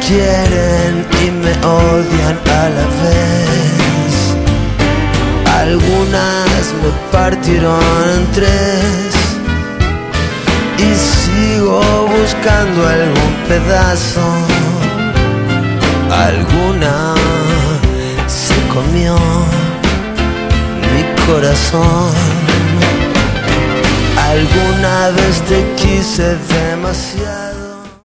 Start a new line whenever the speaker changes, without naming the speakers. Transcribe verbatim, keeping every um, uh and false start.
quieren y me odian a la vez. Algunas me partieron en tres y sigo buscando algún pedazo. Alguna se comió mi corazón. Alguna vez te quise demasiado.